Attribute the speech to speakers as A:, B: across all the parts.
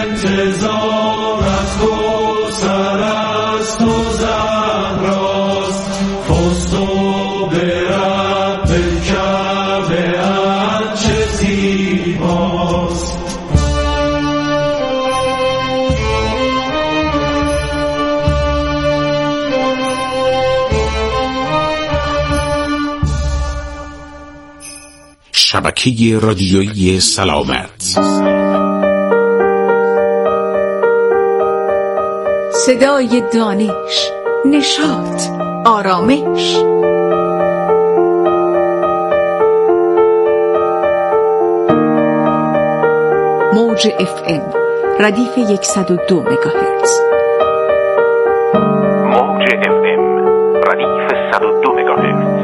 A: انتظارت کوثر است و زهراست فزت برب الکعبه چه زیباست.
B: شبکه رادیویی سلامت،
C: صدای دانش، نشاط، آرامش. موج FM ردیف 102 مگاهرتز.
B: موج FM ردیف 102 مگاهرتز.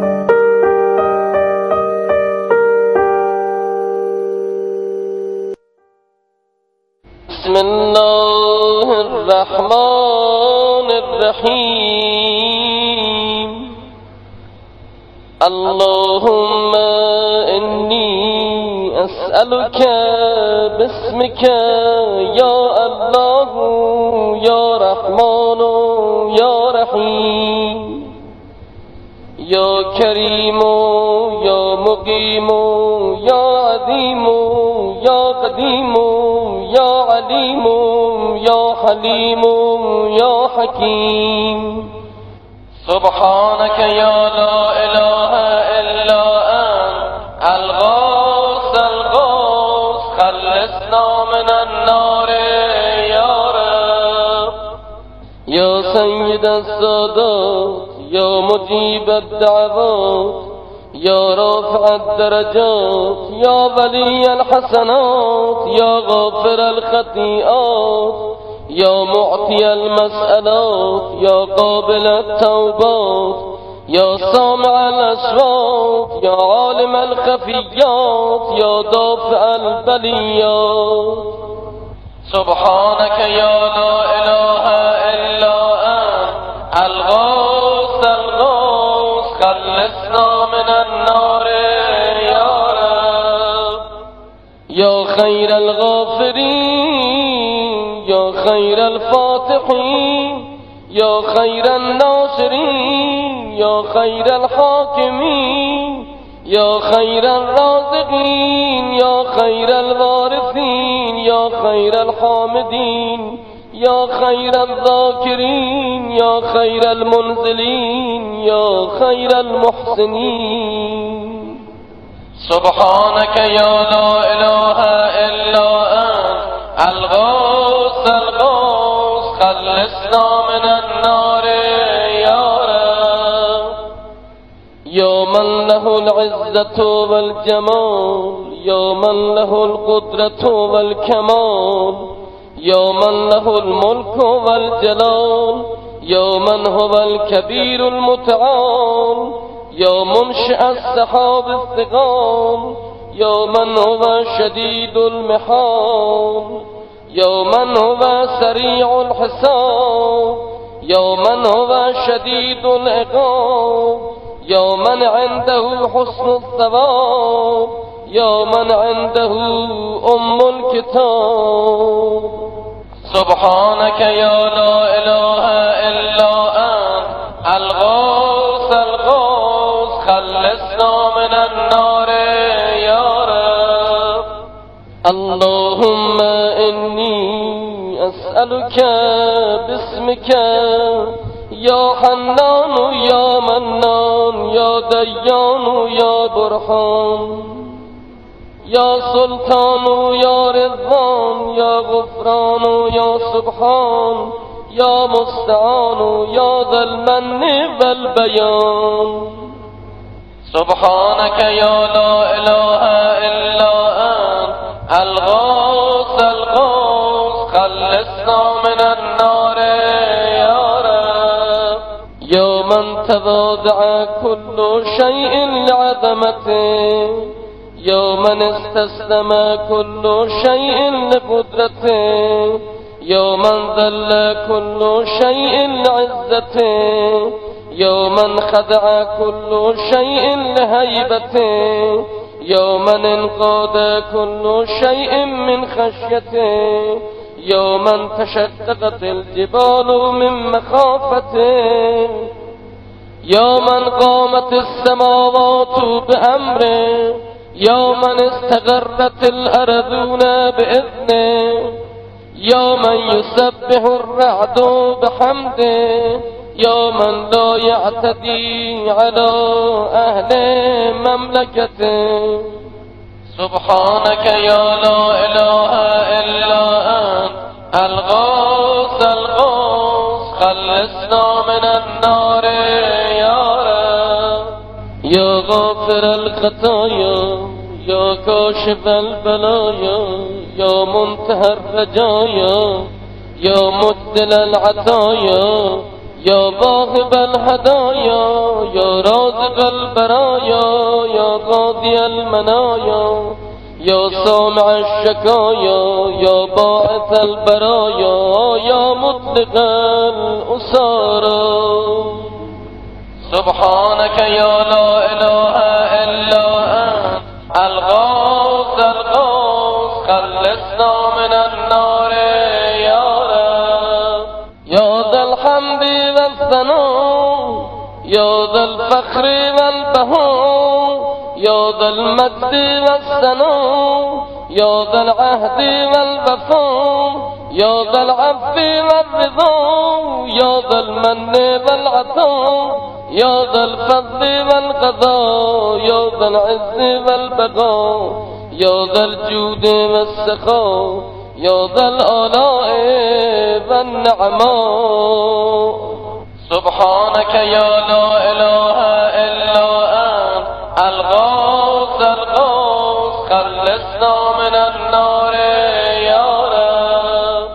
D: بسم الله الرحمن الرحیم. اللهم انی اسألك باسمك یا الله یا رحمان یا رحیم یا کریم یا مقیم یا عظیم یا قدیم یا علیم یا حلیم یا حکیم. سبحانك یا لا اله الا انت الغوث الغوث خلصنا من النار یا رب. یا سید السادات یا مجیب الدعوات یا رافع الدرجات یا ولی الحسنات یا غافر الخطیئات یا معطی المسئلات یا قابل التوبات یا سامع الاصوات یا عالم الخفیات یا دافع البلیات. سبحانك یا لا اله الا انت الغوث الغوث خلصنا من النار یا رب. یا خیر الغافرین یا خیر الفاتحین یا خیر الناصرین یا خیر الحاکمین یا خیر الرازقین یا خیر الوارثین یا خیر الحامدین یا خیر الذاکرین یا خیر المنزلین یا خیر المحسنین. سبحانك یا لا اله الا انت الغوث الغوث خلصنا من النار یا رب. یا من له العزة والجمال یا من له القدرة والکمال یا من له الملك والجلال یا من هو الكبير المتعال یا منشئ السحاب الثقال یا من هو شدید المحال یا من هو سریع الحساب یا من هو شدید العقاب یا من عنده حسن الثواب یا من عنده الكتاب. سبحانك یا لا اله الا انت الغوث الغوث خلصنا من النار یا رب. اللهم انی اسألك باسمك یا حنان یا منان یا دیان یا برهان یا سلطان یا رضوان یا غفران یا سبحان یا مستعان یا ذا المن والبیان. سبحانك یا لا اله الا انت الغوث الغوث خلصنا من النار یا رب. یا من تواضع كل شيء لعظمته یا من استسلم كل شيء لقدرته یا من ذل كل شيء لعزته یا من خدع كل شيء لهيبته يوما انقاد كل شيء من خشيته يوما تشققت الجبال من مخافته يوما قامت السماوات بأمره يوما استغرت الأرضون بإذنه يوما يسبح الرعد بحمده يوما لا يعتدي على أهل مملكته سبحانك يا لا إله إلا أنت الغوث الغوث خلصنا من النار يا رب يا غافر الخطايا يا كاشف البلايا يا منتهى الرجايا يا مبدل العطايا يا واهب الهدايا يا رازق البرايا يا قاضي المنايا يا سامع الشكايا يا باعث البرايا يا مطلق الأسارى سبحانك يا لا إله إلا أنت الغوث الغوث خلصنا من النار يا رب يا ذا الحمد والثناء يا ذا الفخر والبهاء يا ذا المجد والثناء يا ذا العهد والوفاء يا ذا العفو والرضا يا ذا المن والعطاء يا ذا الفضل والقضاء يا ذا العز والبقاء يا ذا الجود والسخاء يا ذا الآلاء والنعماء سبحانك يا لا إله إلا أنت الغوث الغوث خلصنا من النار يا رب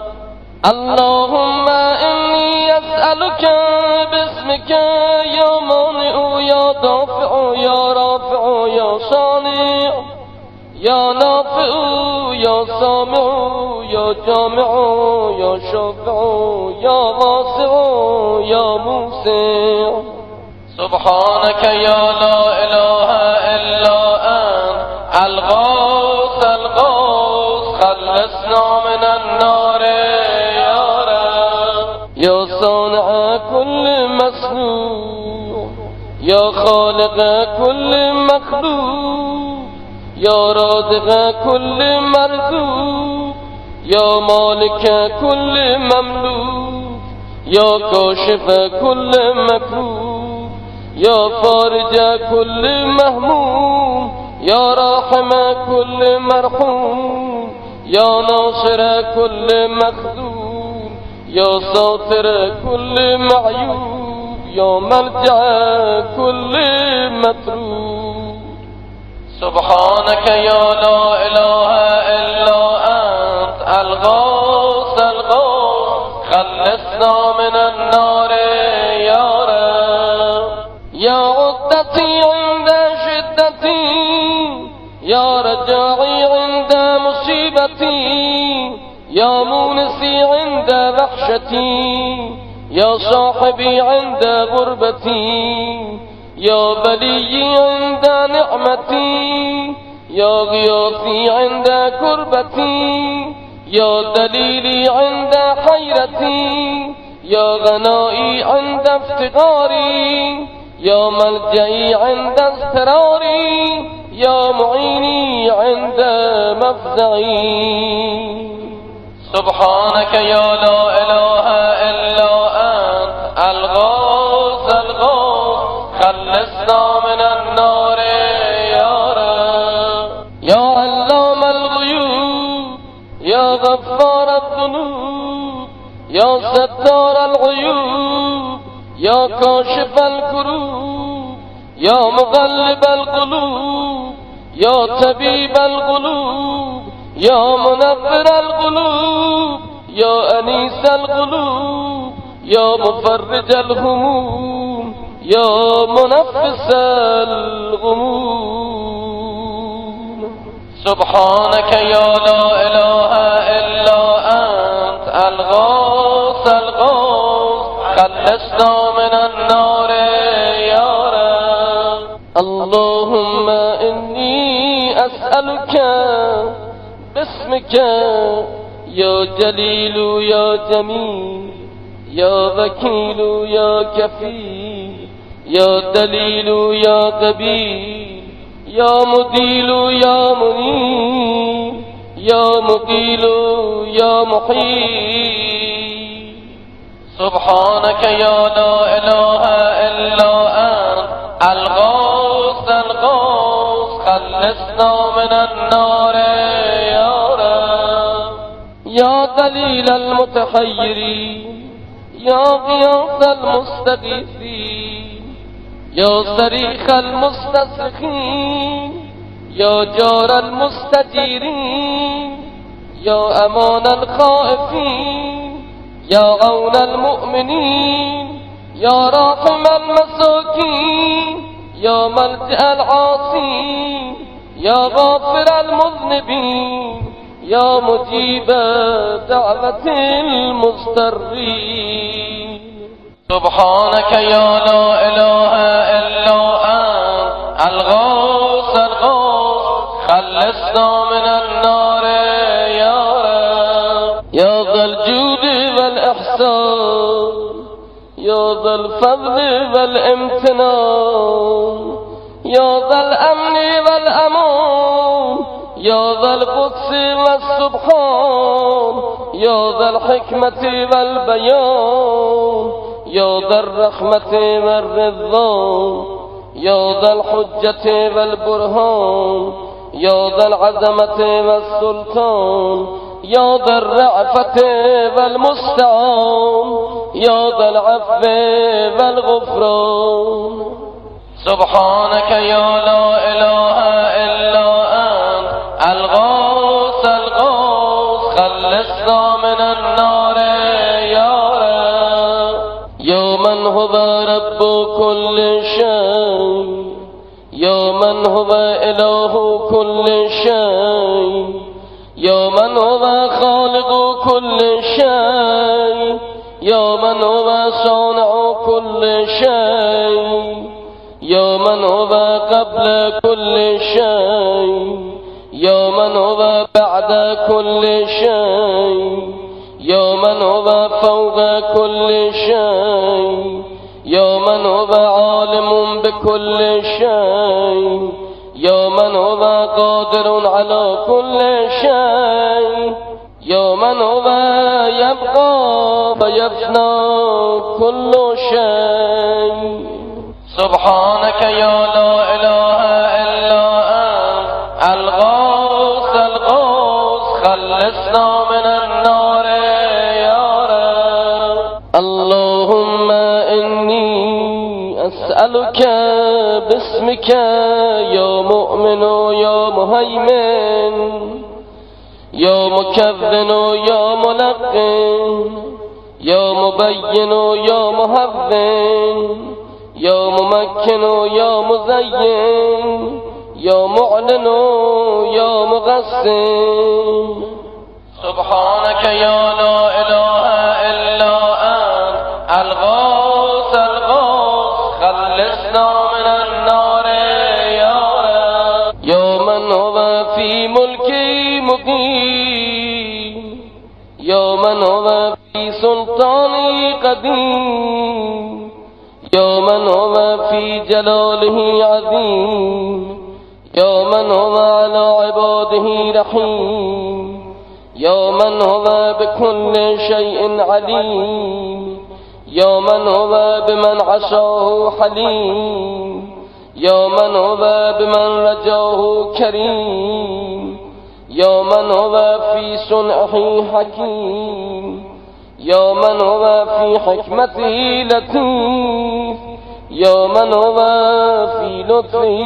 D: اللهم إني أسألك باسمك يا مانع يا دافع يا رافع يا صانع يا نافع يا سامع يا جامع يا شافع يا واسع يا موسع سبحانك يا لا إله إلا أنت الغوث الغوث خلصنا من النار يا رب يا صانع كل مصنوع يا خالق كل مخلوق يا رازق كل مرزوق يا مالك كل مملوك يا كاشف كل مكروه يا فارج كل مهموم يا راحم كل مرحوم يا ناصر كل مخذول يا ساتر كل معيوب يا ملجأ كل متروك سبحانك يا لا إله إلا أنت الغوث الغوث خلصنا من النار يا رب يا عدتي عند شدتي يا رجاعي عند مصيبتي يا مونسي عند وحشتي يا صاحبي عند غربتي يا بلي عند نعمتي يا غياثي عند كربتي يا دليلي عند حيرتي يا غنائي عند افتقاري يا ملجئي عند اضطراري يا معيني عند مفزعي سبحانك يا لا إله إلا أنت الغوث الغوث خلصنا من النار يا رب يا علام الغيوب يا غفار الذنوب يا ستار العيوب يا كاشف الكروب يا مغلب القلوب يا طبيب القلوب يا منفر القلوب يا أنيس القلوب يا مفرج الهموم يا منفس الغموم سبحانك يا لا إله إلا أنت الغوث الغوث خلصنا من النار يا رب اللهم إني أسألك باسمك يا جليل يا جميل يا وكيل يا كفيل يا دليل يا قبيل يا مديل يا منيب يا مقيل يا محيي سبحانك يا لا إله إلا أنت الغوث الغوث خلصنا من النار يا رب يا دليل المتحيرين يا غياث المستغيثين يا صريخ المستصرخين يا جار المستجيرين يا أمان الخائفين يا عون المؤمنين يا راحم المساكين يا ملجأ العاصين يا غافر المذنبين يا مجيب دعوة المضطرين سبحانك يا لا إله إلا أنت الغوث الغوث خلصنا من النار يا رب يا ذا الجود والإحسان يا ذا الفضل والامتنان يا ذا الأمن والأمان يا ذا القدس والسبحان يا ذا الحكمة والبيان يا ذا الرحمة والرضوان يا ذا الحجة والبرهان يا ذا العظمة والسلطان يا ذا الرأفة والمستعان يا ذا العفو والغفران سبحانك يا لا إله إلا أنت الغوث الغوث خلصنا من النار يا رب يا من هو رب كل شيء يا من هو إله كل شيء يا من هو خالق كل شيء يا من هو صانع كل شيء يا من هو قبل كل شيء يا من هو بعد كل شيء يا من هو فوق كل شيء يا من هو عالم بكل شيء يا من هو قادر على كل شيء يا من هو يبقى ويفنى كل شيء سبحانك يا لا إله إلا أنت الغوث الغوث خلصنا من النار يا رب اللهم إني أسألك باسمك يا مؤمن يا مهيمن يا مكذن يا ملقن يا مبين يا مهون يا ممكن يا مزين يا معلن يا مغسن سبحانك يا لا إله إلا أنت الغوث الغوث خلصنا من النار يا رب يا من هو في ملكي مقيم يا من هو في سلطاني قديم يا من هو في جلاله عظيم يا من هو على عباده رحيم يا من هو بكل شيء عليم يا من هو بمن عصاه حليم يا من هو بمن رجاه كريم يا من هو في صنعه حكيم يا من هو في حكمته لطيف يا من هو في لطفه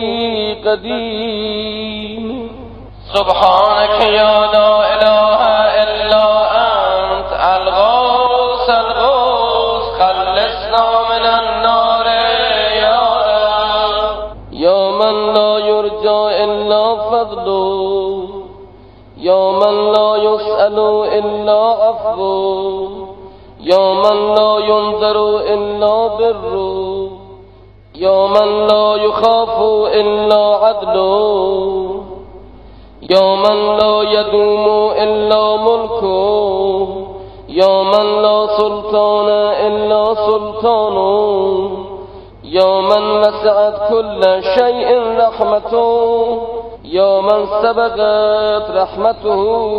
D: قدير سبحانك يا لا إله إلا أنت الغوث الغوث خلصنا من النار يا رب يا من لا يرجى إلا فضله يا من لا يسأل إلا عفوه يا من لا ينذر إلا بره يا من لا يخاف إلا عدله یا من لا يدوم الا ملكه یا من لا سلطان الا سلطانه یا من وسعت كل شيء رحمته یا من سبقت رحمته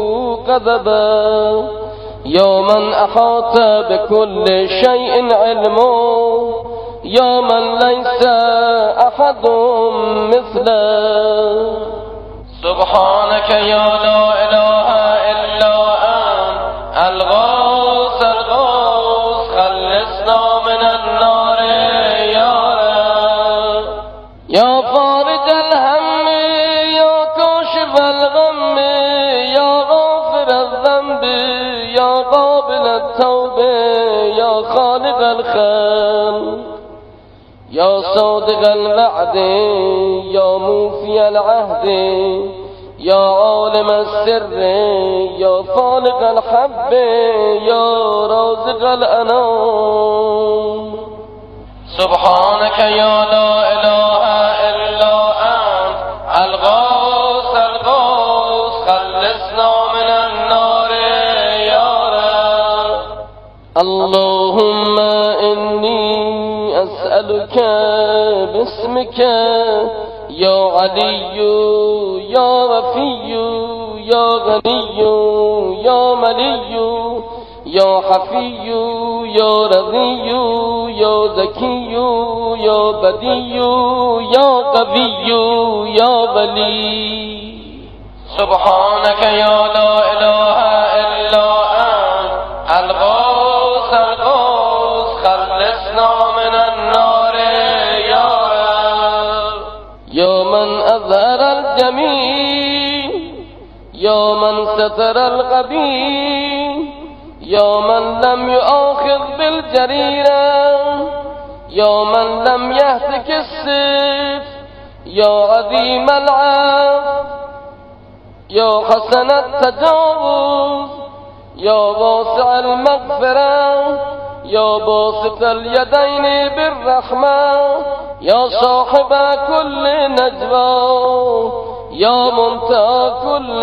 D: غضبه یا من احاط بكل شيء علمه یا من ليس احد مثله سبحانك يا لا اله الا انت الغوث الغوث خلصنا من النار يا رب يا فارج الهم يا كاشف الغم يا غافر الذنب يا قابل التوبه يا خالق الخلق يا صادق الوعد يا موفي العهد يا عالم السر يا فالق الحب يا رازق الأنام سبحانك يا لا إله إلا أنت الغوث الغوث خلصنا من النار يا رب اللهم إني أسألك باسمك يا علي يا وفي يا غني يا ملي يا حفي يا رضي يا ذكي يا بدي يا قوي يا ولي سبحانك يا لا إله إلا أنت الغوث الغوث خلصنا من النار يا رب يا من أظهر الجميل يا من ستر القبيح يا من لم يؤاخذ بالجريرة يا من لم يهتك السيف يا عظيم العفو يا حسن التجاوز يا واسع المغفرة يا باسط اليدين بالرحمة يا صاحب كل نجوى يا منتهى كل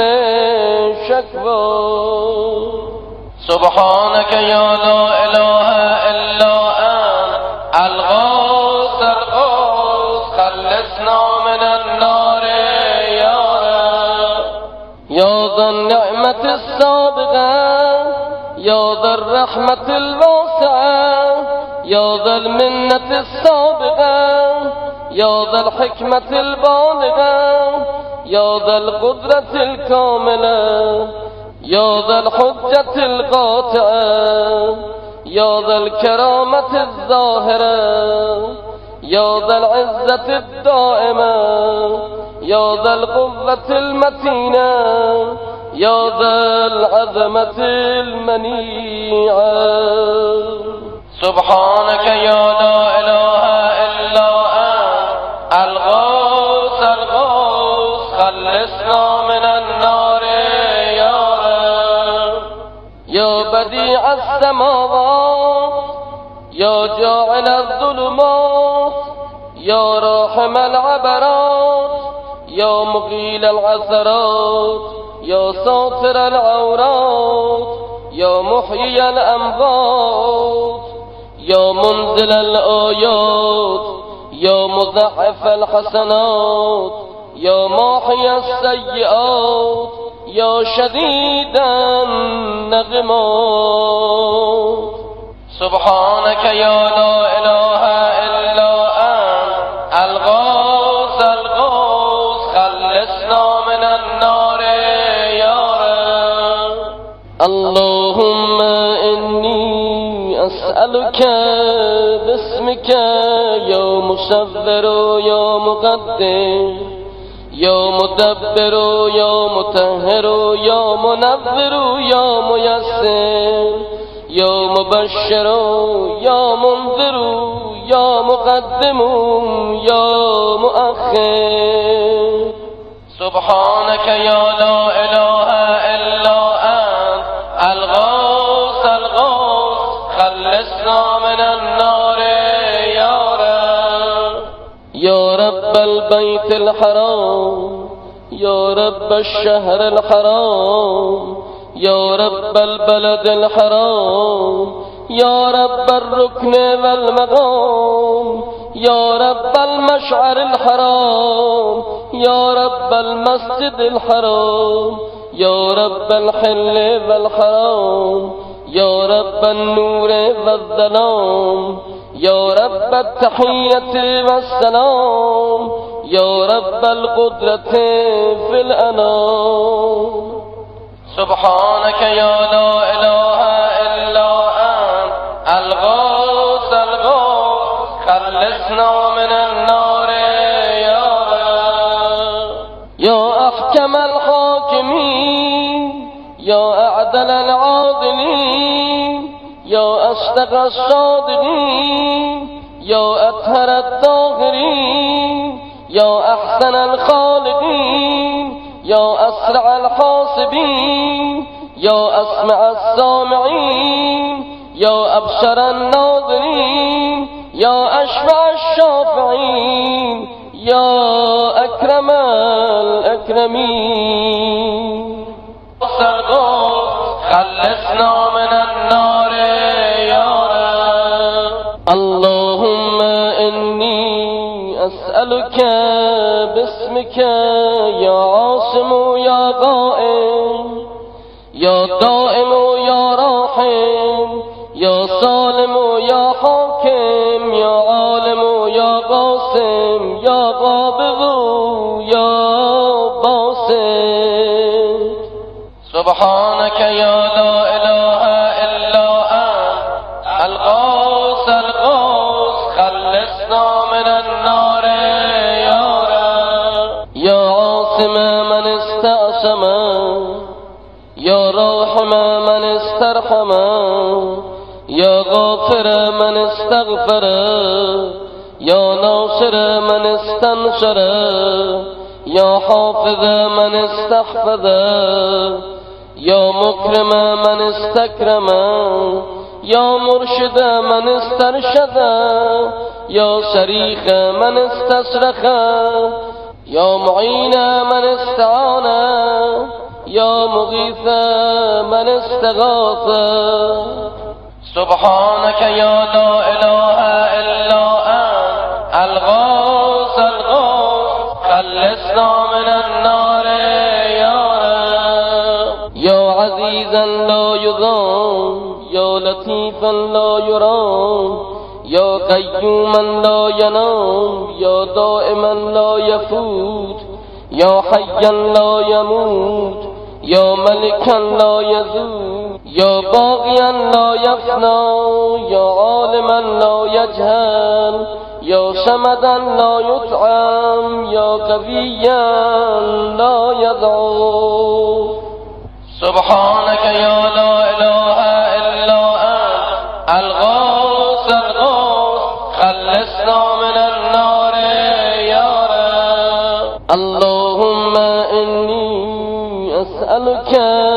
D: شكوى سبحانك يا لا إله إلا أنت الغوث الغوث خلصنا من النار يا رب يا ذا النعمة السابقة يا ذا الرحمة الواسعة يا ذا المنة السابقة يا ذا الحكمة البالغة يا ذا القدرة الكاملة يا ذا الحجة القاطعة يا ذا الكرامة الظاهرة يا ذا العزة الدائمة يا ذا القوة المتينة يا ذا العظمة المنيعة سبحانك يا لا إله إلا أنت الغوث الغوث خلصنا من النار يا رب يا بديع السماوات يا جاعل الظلمات يا راحم العبرات يا مقيل العثرات يا ساتر العورات يا محيي الأموات يا منزل الآيات يا مضاعف الحسنات يا ماحي السيئات يا شديد النغمات سبحانك يا لا إله إلا أنت الغوث الغوث خلصنا من النار يا رب اللهم إني أسألك باسمك يا مصور يا مقدر يا مدبر يا مطهر يا منور يا ميسر يا مبشر يا منذر يا مقدم يا مؤخر سبحانك يا لا إله إلا أنت الغوث الغوث خلصنا من النار يا رب يا رب البيت الحرام يا رب الشهر الحرام، يا رب البلد الحرام، يا رب الركن والمقام، يا رب المشعر الحرام، يا رب المسجد الحرام، يا رب الحل والحرام، يا رب النور والظلام، يا رب التحية والسلام، يا رب القدرة في الأنام. سبحانك يا لا إله إلا أنت الغوث الغوث، خلصنا من النار يا رب. يا أحكم الحاكمين، يا أعدل العادلين، يا أصدق الصادقين، يا أطهر الطاهرين، يا أحسن الخالقين، يا أسرع الحاسبين، يا أسمع السامعين، يا أبصر الناظرين، يا أشفع الشافعين، يا أكرم الأكرمين. خلصنا من النار يا رب. اللهم إني أسألك باسمك يا عاصم يا قائم، يا دائم يا راحم، يا سالم يا حاكم، يا عالم يا قاسم، يا قابض يا باسط. سبحانك يا لا إله إلا أنت الغوث الغوث، خلصنا من النار يا رب. يا عاصم من استعصم، يا راحم من استرحم، يا غافر من استغفر، يا ناصر من استنصر، يا حافظ من استحفظ، يا مكرم من استكرم، يا مرشد من استرشد، يا صريخ من استصرخ، يا معين من استعان، يا مغيث من استغاث. سبحانك يا لا إله إلا أنت الغوث الغوث، خلصنا من النار يا رب. يا عزيزا لا يضام، يا لطيفا لا يرام، يا قيوما لا ينام، يا دائما لا يفوت، يا حيا لا يموت، يا ملكا لا يزول، يا باغيا لا يفنى، يا عالما لا يجهل، يا صمدا لا يطعم، يا قويا لا يضعف. سبحانك يا لا إله إلا أنت الغوث الغوث، خلصنا من النار يا رب. اللهم إني أسألك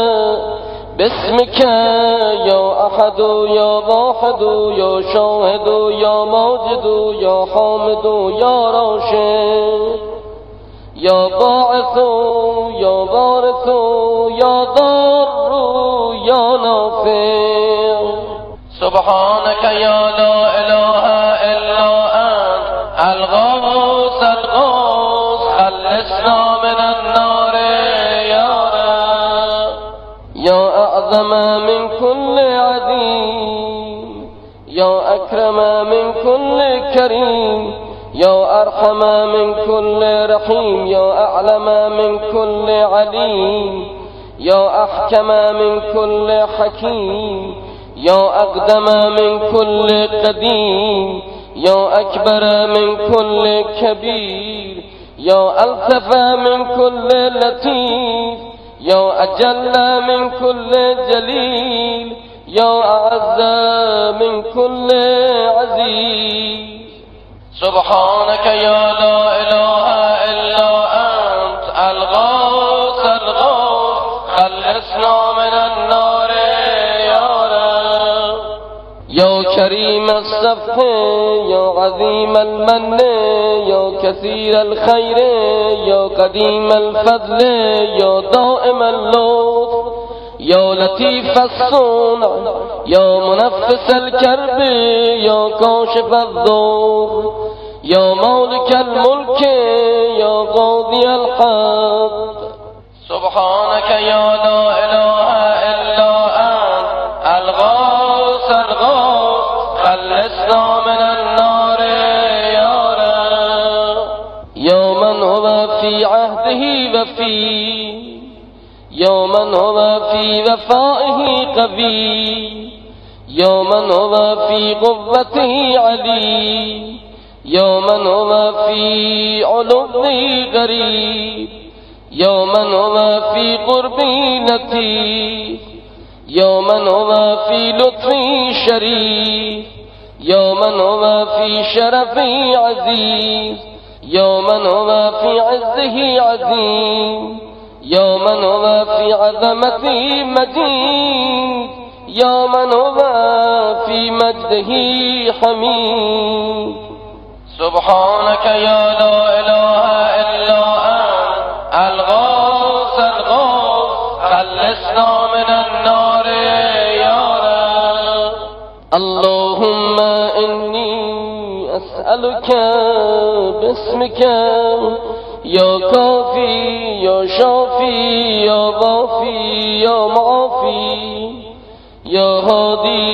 D: باسمك يا أحد يا واحد يا شاهد يا ماجد يا حامد يا راشد، يا باعث يا وارث يا ضار يا نافع. سبحانك يا لا إله إلا أنت الغوث الغوث، خلصنا من النار يا رب. يا أعظم من كل عظيم، يا أكرم من كل كريم، يا أرحم من كل رحيم، يا أعلم من كل عليم، يا أحكم من كل حكيم، يا أقدم من كل قديم، يا أكبر من كل كبير، يا ألطف من كل لطيف، يا أجل من كل جليل، يا أعز من كل عزيز. سبحانك يا لا إله إلا أنت الغوث الغوث، خلصنا من النار يا رب. یا کریم الصفح یا عظیم المن یا کثیر الخیر یا قدیم الفضل یا دائم اللطف یا لطیف الصنع یا منفس الكرب یا کاشف الضر یا مالک الملک یا قاضی الحق. سبحانك یا لا اله الا انت الغوث الغوث خلصنا من النار یا رب. یا من هو فی عهده وفی یا من هو فی وفائه قوی یا من هو فی قوته علی یا من هو فی علوه غریب یا من هو فی قربی لطیف یا من هو فی لطفی شریف یا من هو فی شرفی عزیز یا من هو فی عزه عظیم یا من هو فی عظمتی مجید یا من هو فی مجده حمید. سبحانك یا لا اله الا انت الغوث الغوث خلصنا من النار یا رب. اللهم انی اسألك باسمك یا کافی یا شافی یا وافی یا معافی یا هادی